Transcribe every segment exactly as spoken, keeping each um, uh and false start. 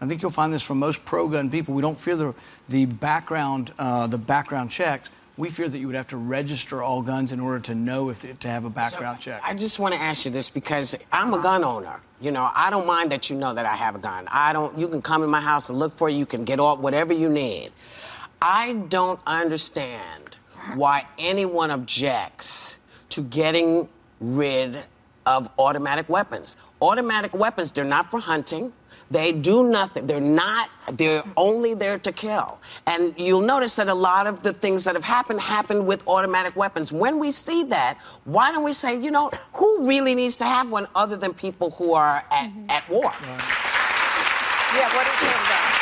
I think you'll find this from most pro-gun people. We don't fear the the background uh, the background checks. We fear that you would have to register all guns in order to know if to have a background so, check. I just want to ask you this because I'm a gun owner. You know, I don't mind that you know that I have a gun. I don't. You can come in my house and look for it. You can get all whatever you need. I don't understand why anyone objects to getting rid of automatic weapons. Automatic weapons, they're not for hunting. They do nothing. They're not, they're only there to kill. And you'll notice that a lot of the things that have happened happened with automatic weapons. When we see that, why don't we say, you know, who really needs to have one other than people who are at, mm-hmm. at war? Right. Yeah, what do you think of that?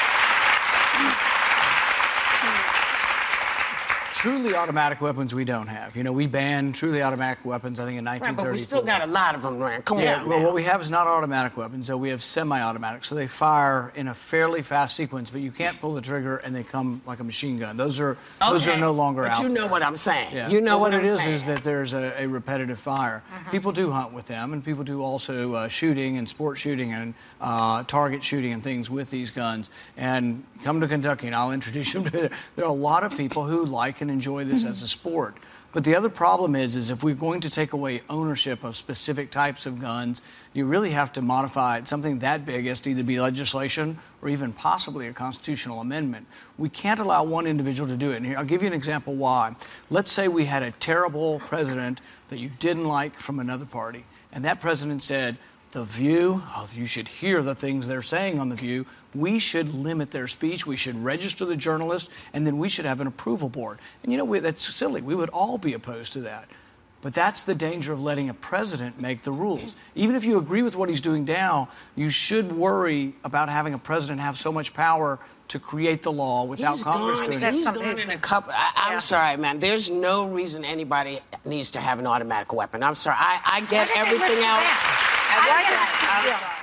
Truly automatic weapons we don't have. You know, we banned truly automatic weapons, I think, in nineteen thirty-four. Right, but we still got a lot of them, man. Come yeah, on, well, man. what we have is not automatic weapons, so we have semi-automatic. So they fire in a fairly fast sequence, but you can't pull the trigger and they come like a machine gun. Those are okay. those are no longer but out. But you know there. what I'm saying. Yeah. You know well, what, what I'm it is saying. is that there's a, a repetitive fire. Uh-huh. People do hunt with them, and people do also uh, shooting and sport shooting and uh, target shooting and things with these guns. And come to Kentucky, and I'll introduce you to. There are a lot of people who like and enjoy this as a sport. But the other problem is, is if we're going to take away ownership of specific types of guns, you really have to modify it. Something that big as to either be legislation or even possibly a constitutional amendment. We can't allow one individual to do it. And here, I'll give you an example why. Let's say we had a terrible president that you didn't like from another party, and that president said, The View, oh, you should hear the things they're saying on The View. We should limit their speech. We should register the journalists, and then we should have an approval board. And, you know, we, that's silly. We would all be opposed to that. But that's the danger of letting a president make the rules. Even if you agree with what he's doing now, you should worry about having a president have so much power to create the law without he's Congress gone, doing it. He's gone in a couple. I, I'm yeah. sorry, man. There's no reason anybody needs to have an automatic weapon. I'm sorry. I, I get everything else. I get it. I'm sorry.